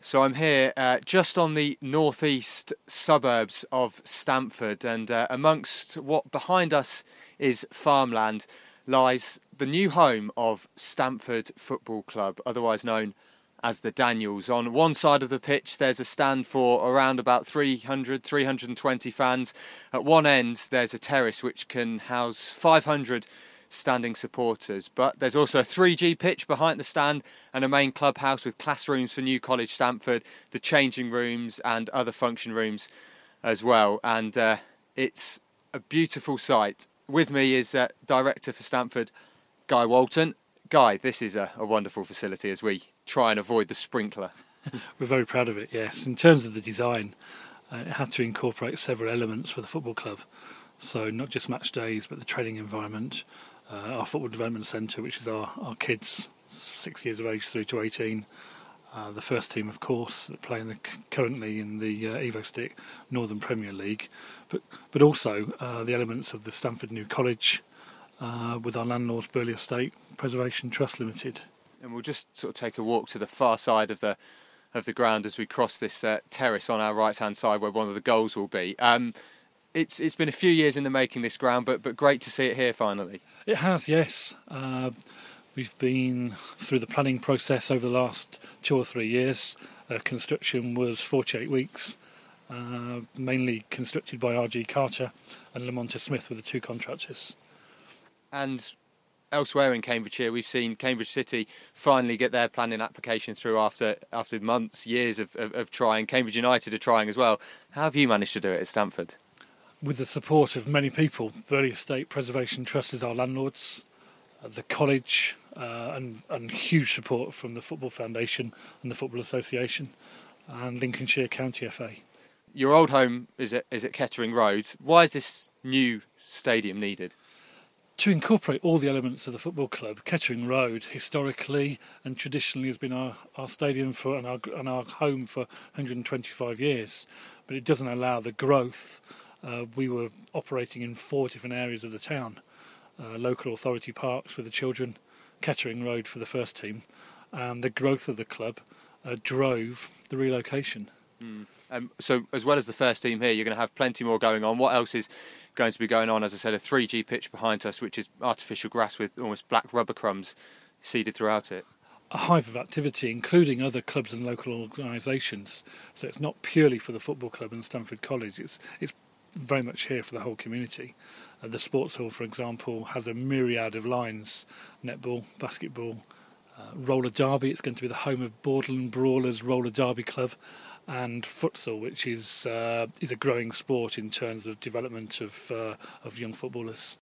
So I'm here just on the northeast suburbs of Stamford, and amongst what behind us is farmland lies the new home of Stamford Football Club, otherwise known as the Daniels. On one side of the pitch there's a stand for around about 320 fans. At one end there's a terrace which can house 500 standing supporters, but there's also a 3G pitch behind the stand and a main clubhouse with classrooms for New College Stamford, the changing rooms and other function rooms as well, and it's a beautiful sight. With me is Director for Stamford, Guy Walton. Guy, this is a wonderful facility as we try and avoid the sprinkler. We're very proud of it, yes. In terms of the design, it had to incorporate several elements for the football club. So not just match days, but the training environment, our football development centre, which is our kids 6 years of age through to 18, the first team, of course, that play currently in the EvoStick Northern Premier League, but also the elements of the Stamford New College with our landlords, Burley Estate Preservation Trust Limited. And we'll just sort of take a walk to the far side of the ground as we cross this terrace on our right hand side where one of the goals will be. It's been a few years in the making, this ground, but great to see it here finally. It has, yes. We've been through the planning process over the last 2 or 3 years. Construction was 48 weeks, mainly constructed by RG Carter and Lamonta Smith were the two contractors. And elsewhere in Cambridgeshire, we've seen Cambridge City finally get their planning application through after months, years of trying. Cambridge United are trying as well. How have you managed to do it at Stamford? With the support of many people. Burley Estate Preservation Trust is our landlords, the college, and huge support from the Football Foundation and the Football Association and Lincolnshire County FA. Your old home is at Kettering Road. Why is this new stadium needed? To incorporate all the elements of the football club. Kettering Road historically and traditionally has been our stadium and our home for 125 years, but it doesn't allow the growth. We were operating in 4 different areas of the town, local authority parks for the children, Kettering Road for the first team, and the growth of the club drove the relocation. So as well as the first team here, you're going to have plenty more going on. What else is going to be going on? As I said, a 3G pitch behind us, which is artificial grass with almost black rubber crumbs seeded throughout it. A hive of activity, including other clubs and local organisations. So it's not purely for the football club and Stamford College. It's very much here for the whole community. The sports hall, for example, has a myriad of lines: netball, basketball, roller derby. It's going to be the home of Borderland Brawlers Roller Derby Club, and futsal, which is a growing sport in terms of development of young footballers.